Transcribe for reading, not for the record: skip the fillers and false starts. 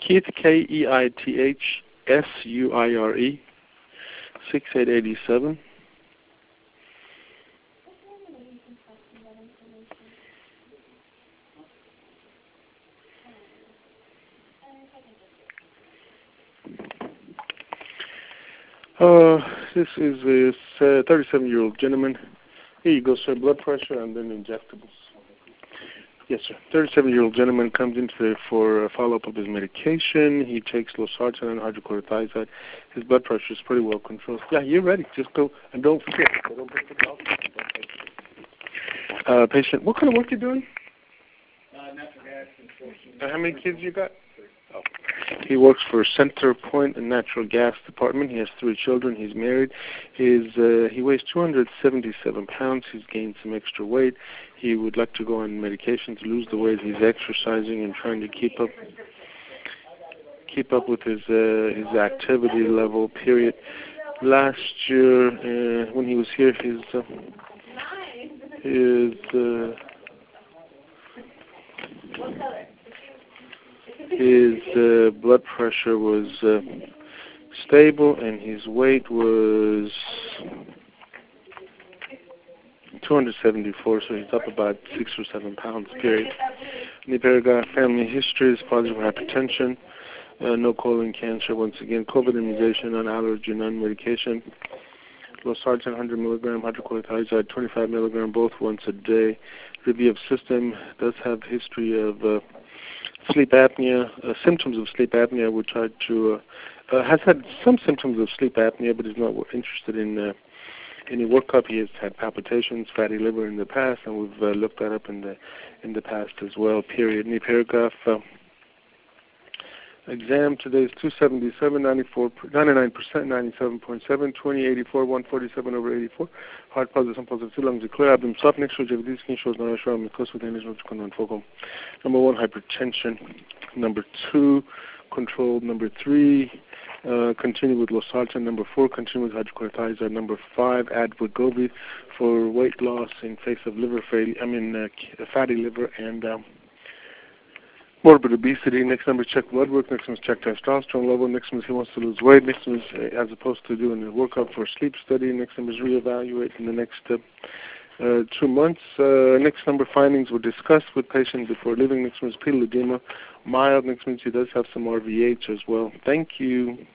Keith, KEITHSUIRE, 6887. This is a 37-year-old gentleman. Here you go, sir. Blood pressure and then injectables. Yes, sir. 37-year-old gentleman comes in today for a follow-up of his medication. He takes losartan and hydrochlorothiazide. His blood pressure is pretty well controlled. Yeah, you're ready. Just go and don't forget. Don't break the dog. Patient, what kind of work you doing? Natural gas construction. How many kids you got? Oh. He works for Center Point and Natural Gas Department. He has 3 children. He's married. He weighs 277 pounds. He's gained some extra weight. He would like to go on medication to lose the weight. He's exercising and trying to keep up with his activity level. Period. Last year, when he was here, his blood pressure was stable, and his weight was 274, so he's up about 6 or 7 pounds, period. Niperiga family history is positive hypertension, no colon cancer, once again, COVID immunization, non-allergy, non-medication, losartan 100 milligram, hydrochlorothiazide 25 milligram, both once a day. Review of system, does have history of sleep apnea, symptoms of sleep apnea. We tried to, has had some symptoms of sleep apnea, but is not interested in any workup. He has had palpitations, fatty liver in the past, and we've looked that up in the past as well. Period. Knee paragraph. Exam today is 277, 99%, 97.7, 2084, 147/84. Heart positive, some positive, 2 lungs are clear. Abdomen soft. Next week, these skin shows no issue. I'm close with any focal. Number 1, hypertension. Number 2, controlled. Number 3, continue with losartan. Number 4, continue with hydrochlorothiazide. Number 5, add Wegovy for weight loss in face of liver failure. Fatty liver and morbid obesity. Next number is check blood work. Next one is check testosterone level. Next one is he wants to lose weight. Next one is as opposed to doing a workup for a sleep study. Next number is reevaluate in the next 2 months. Next number findings were discussed with patient before leaving. Next one is pedal edema, mild. Next one he does have some RVH as well. Thank you.